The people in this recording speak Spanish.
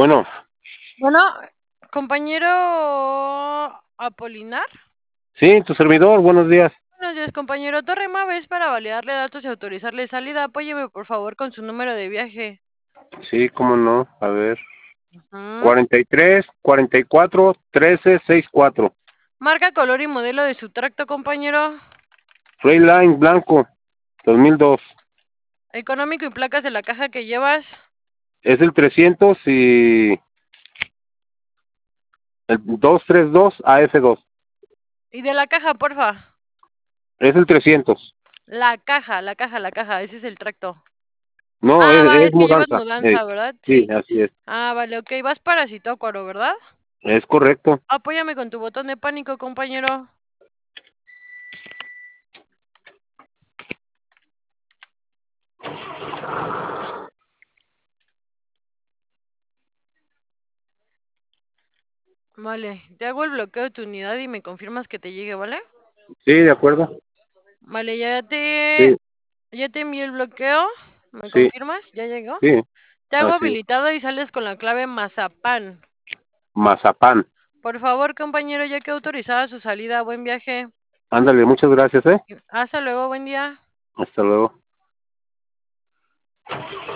Bueno, Bueno, compañero Apolinar. sí, tu servidor, buenos días. Buenos días, compañero Torrema, ves para validarle datos y autorizarle salida. Apóyeme, por favor, con su número de viaje. Sí, cómo no, a ver. Ujú. 43, 44, 13, 64. Marca, color y modelo de su tracto, compañero. Freightliner blanco, 2002. Económico y placas de la caja que llevas. Es el 300 y el 232 AF2. Y de la caja, porfa. Es el 300. La caja, ese es el tracto. No, Ah, va, es es que llevas mudanza. mudanza, ¿verdad? Sí, Sí. así es. Ah, vale, ok, vas para Zitácuaro, ¿verdad? Es correcto. Apóyame con tu botón de pánico, compañero. Vale, te hago el bloqueo de tu unidad y me confirmas que te llegue, ¿vale? Sí, de acuerdo. Vale, ya te, Sí, ya te envié el bloqueo. ¿Me sí, confirmas? ¿Ya llegó? sí, Te hago así es. habilitado y sales con la clave Mazapán. Mazapán. Por favor, compañero, ya que autorizada su salida, buen viaje. Ándale, muchas gracias, ¿eh? Hasta luego, buen día. Hasta luego.